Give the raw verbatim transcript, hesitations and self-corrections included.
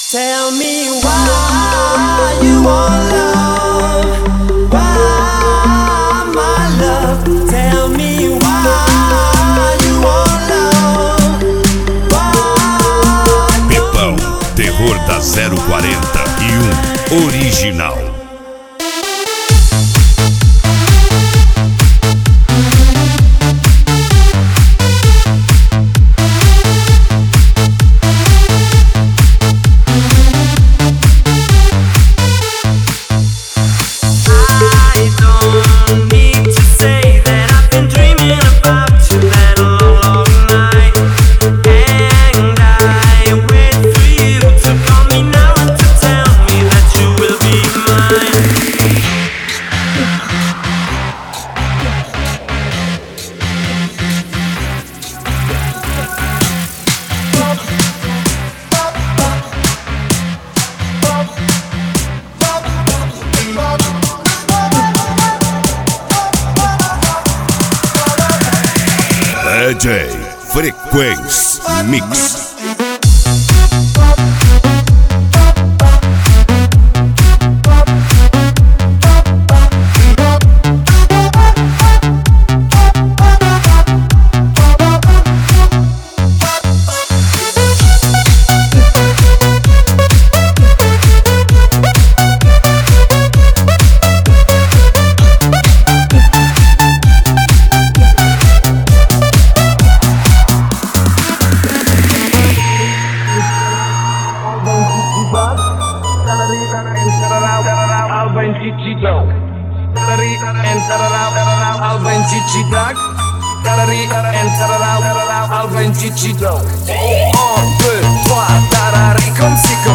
Tell me why you want love, why my love. Tell me why you want love, why. Pepão, terror da zero quarenta e um original. D J Frequência Mix. Un, deux, trois, tarari comme si